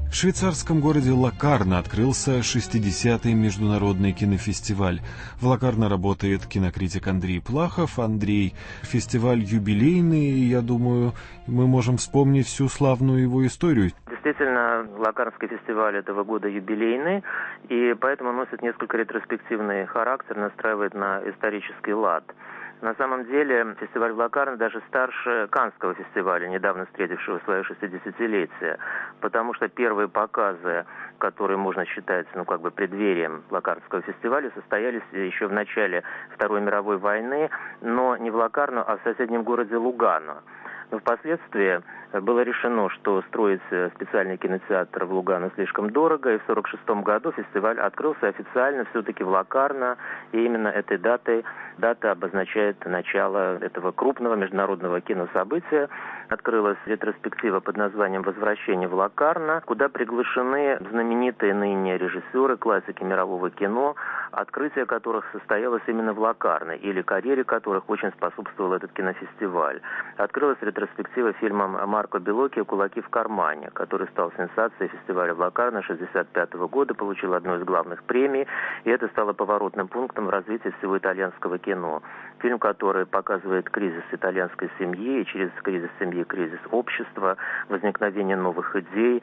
В швейцарском городе Локарно открылся 60-й международный кинофестиваль. В Локарно работает кинокритик Андрей Плахов. Андрей, фестиваль юбилейный, и, я думаю, мы можем вспомнить всю славную его историю. Действительно, Локарнский фестиваль этого года юбилейный, и поэтому носит несколько ретроспективный характер, настраивает на исторический лад. На самом деле, фестиваль в Локарно даже старше Каннского фестиваля, недавно встретившего свое 60-летие, потому что первые показы, которые можно считать, преддверием Локарнского фестиваля, состоялись еще в начале Второй мировой войны, но не в Локарно, а в соседнем городе Лугано. Но впоследствии было решено, что строить специальный кинотеатр в Лугано слишком дорого, и в 1946 году фестиваль открылся официально все-таки в Локарно, и именно этой дата обозначает начало этого крупного международного кинособытия. Открылась ретроспектива под названием «Возвращение в Локарно», куда приглашены знаменитые ныне режиссеры, классики мирового кино, открытие которых состоялось именно в Локарно, или карьере которых очень способствовал этот кинофестиваль. Открылась ретроспектива фильмом Марко Беллоки «Кулаки в кармане», который стал сенсацией фестиваля в Локарно 1965 года, получил одну из главных премий, и это стало поворотным пунктом в развитии всего итальянского кино. Фильм, который показывает кризис итальянской семьи, и через кризис семьи кризис общества, возникновение новых идей,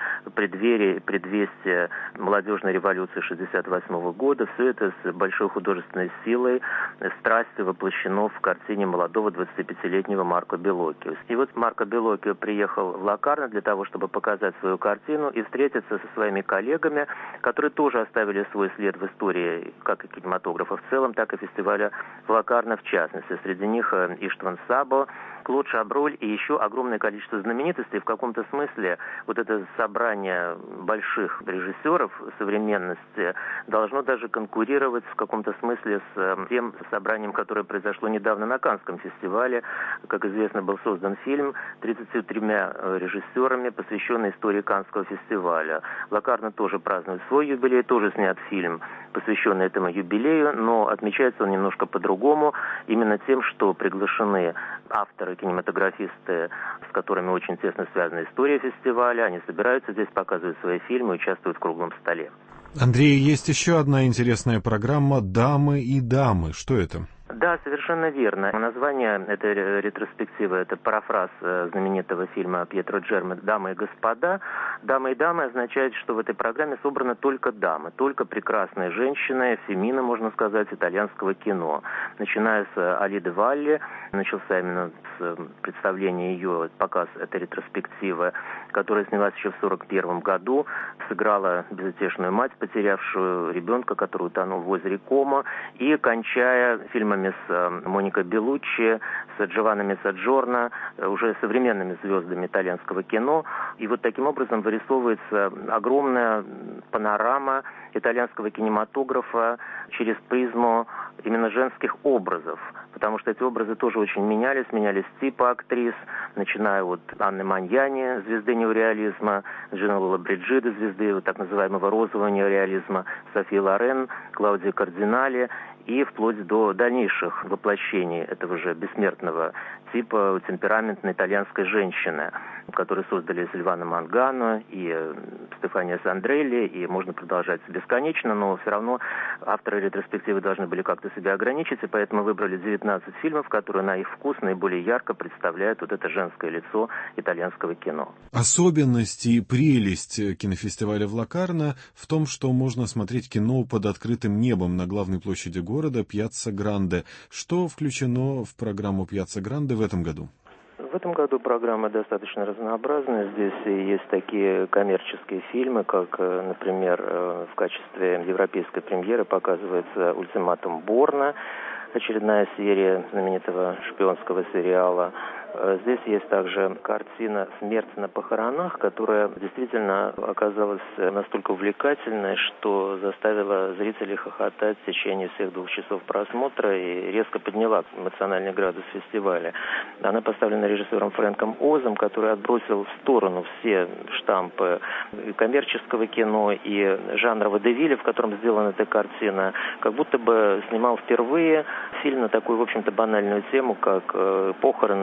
предвестие молодежной революции 1968 года. Все это с большой художественной силой, страстью воплощено в картине молодого 25-летнего Марко Беллоки. И вот Марко Беллоки приехал в Локарно для того, чтобы показать свою картину и встретиться со своими коллегами, которые тоже оставили свой след в истории как и кинематографа в целом, так и фестиваля в Локарно в частности. Среди них Иштван Сабо, Клод Шаброль и еще огромное количество знаменитостей. В каком-то смысле вот это собрание больших режиссеров современности должно даже конкурировать в каком-то смысле с тем собранием, которое произошло недавно на Каннском фестивале. Как известно, был создан фильм 33 режиссерами, посвященный истории Каннского фестиваля. Локарно тоже празднует свой юбилей, тоже снят фильм, посвященный этому юбилею, но отмечается он немножко по-другому, именно тем, что приглашены авторы, кинематографисты, с которыми очень тесно связана история фестиваля. Они собираются здесь, показывают свои фильмы, участвуют в круглом столе. Андрей, есть еще одна интересная программа «Дамы и дамы». Что это? Да, совершенно верно. Название этой ретроспективы – это парафраз знаменитого фильма Пьетро Джерми «Дамы и господа». «Дамы и дамы» означает, что в этой программе собраны только дамы, только прекрасные женщины, фемины, можно сказать, итальянского кино. Начиная с Алиды Валли, начался именно с представления ее, показ этой ретроспективы, которая снялась еще в 1941 году, сыграла безутешную мать, потерявшую ребенка, который утонул в озере Комо, и кончая фильмами с Моникой Беллуччи, с Джованни Мессаджорно, уже современными звездами итальянского кино. И вот таким образом вырисовывается огромная панорама итальянского кинематографа через призму именно женских образов, потому что эти образы тоже очень менялись типа актрис, начиная от Анны Маньяни, звезды неореализма, Джина Лоллобриджиды, звезды так называемого розового неореализма, Софии Лорен, Клаудии Кардинали, и вплоть до дальнейших воплощений этого же бессмертного типа темпераментной итальянской женщины, которые создали Сильвано Мангано и Стефания Сандрелли, и можно продолжать бесконечно, но все равно авторы ретроспективы должны были как-то себя ограничить, и поэтому выбрали 19 фильмов, которые на их вкус наиболее ярко представляют вот это женское лицо итальянского кино. Особенность и прелесть кинофестиваля в Локарно в том, что можно смотреть кино под открытым небом на главной площади города Пьяцца Гранде. Что включено в программу Пьяцца Гранде в этом году? В этом году программа достаточно разнообразная. Здесь есть такие коммерческие фильмы, как, например, в качестве европейской премьеры показывается «Ультиматум Борна», очередная серия знаменитого шпионского сериала. Здесь есть также картина «Смерть на похоронах», которая действительно оказалась настолько увлекательной, что заставила зрителей хохотать в течение всех 2 часов просмотра и резко подняла эмоциональный градус фестиваля. Она поставлена режиссером Фрэнком Озом, который отбросил в сторону все штампы и коммерческого кино, и жанра водевиля, в котором сделана эта картина, как будто бы снимал впервые фильм на такую, в общем-то, банальную тему, как похороны и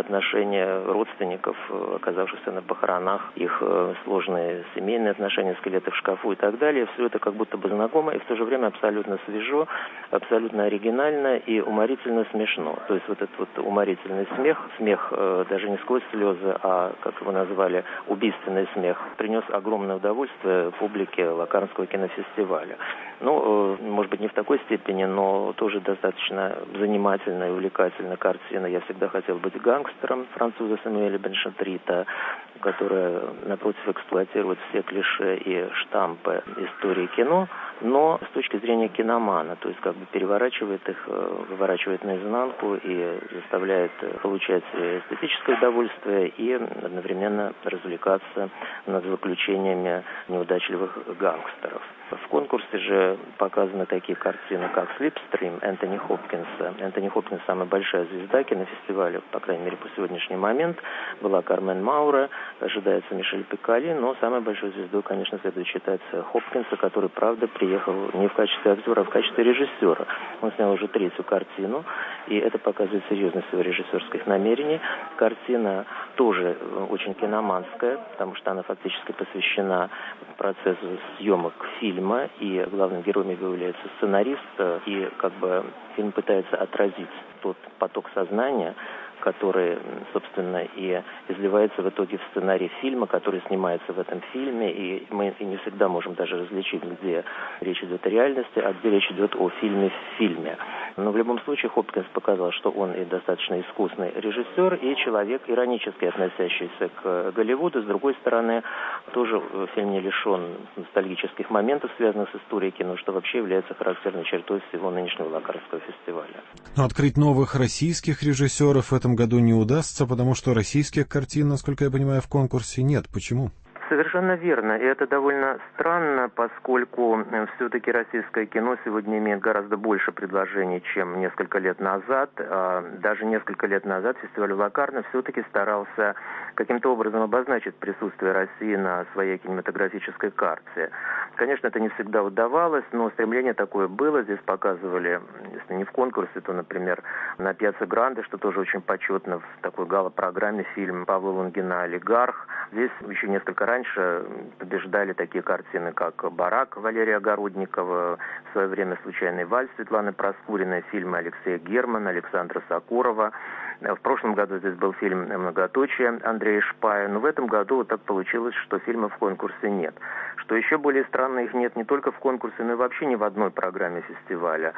отношения родственников, оказавшихся на похоронах, их сложные семейные отношения, скелеты в шкафу и так далее. Все это как будто бы знакомо и в то же время абсолютно свежо, абсолютно оригинально и уморительно смешно. То есть вот этот вот уморительный смех даже не сквозь слезы, а, как его назвали, убийственный смех, принес огромное удовольствие публике Локарнского кинофестиваля. Ну, может быть, не в такой степени, но тоже достаточно занимательная и увлекательная картина. Я всегда хотел быть гангстером француза Самуэля Беншатрита, которая, напротив, эксплуатирует все клише и штампы истории кино, но с точки зрения киномана, то есть как бы переворачивает их, выворачивает наизнанку и заставляет получать эстетическое удовольствие и одновременно развлекаться над заключениями неудачливых гангстеров. В конкурсе же показаны такие картины, как «Слипстрим» Энтони Хопкинса. Энтони Хопкинс – самая большая звезда кинофестиваля, по крайней мере, по сегодняшний момент. Была Кармен Маура, ожидается Мишель Пикколи, но самой большой звездой, конечно, следует считать Хопкинса, который, правда, приехал не в качестве актера, а в качестве режиссера. Он снял уже третью картину, и это показывает серьезность его режиссерских намерений. Картина тоже очень киноманская, потому что она фактически посвящена процессу съемок фильма, и главным героем является сценарист, и как бы фильм пытается отразить тот поток сознания, который, собственно, и изливается в итоге в сценарий фильма, который снимается в этом фильме, и мы не всегда можем даже различить, где речь идет о реальности, а где речь идет о фильме в фильме. Но в любом случае Хопкинс показал, что он и достаточно искусный режиссер, и человек, иронически относящийся к Голливуду. С другой стороны, тоже фильм не лишен ностальгических моментов, связанных с историей кино, что вообще является характерной чертой всего нынешнего Локарнского фестиваля. Но открыть новых российских режиссеров в этом году не удастся, потому что российских картин, насколько я понимаю, в конкурсе нет. Почему? Совершенно верно. И это довольно странно, поскольку все-таки российское кино сегодня имеет гораздо больше предложений, чем несколько лет назад. Даже несколько лет назад фестиваль Локарно все-таки старался каким-то образом обозначить присутствие России на своей кинематографической карте. Конечно, это не всегда удавалось, но стремление такое было. Здесь показывали, если не в конкурсе, то, например, на Пьяцца Гранде, что тоже очень почетно, в такой гала-программе фильм Павла Лунгина «Олигарх». Здесь еще несколько раньше побеждали такие картины, как «Барак» Валерия Огородникова, в свое время «Случайный вальс» Светланы Проскуриной, фильмы Алексея Германа, Александра Сокурова. В прошлом году здесь был фильм «Многоточие» Андрея Шпая, но в этом году вот так получилось, что фильмов в конкурсе нет. Что еще более странно, их нет не только в конкурсе, но и вообще ни в одной программе фестиваля.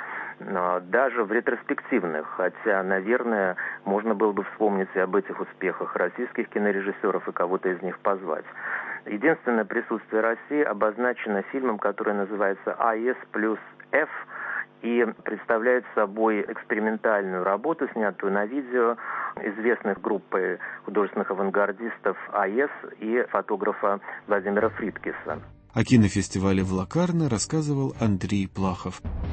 Даже в ретроспективных, хотя, наверное, можно было бы вспомнить и об этих успехах российских кинорежиссеров и кого-то из них позвать. Единственное присутствие России обозначено фильмом, который называется «АЭС плюс F», и представляет собой экспериментальную работу, снятую на видео известных группы художественных авангардистов АЭС и фотографа Владимира Фридкиса. О кинофестивале в Локарно рассказывал Андрей Плахов.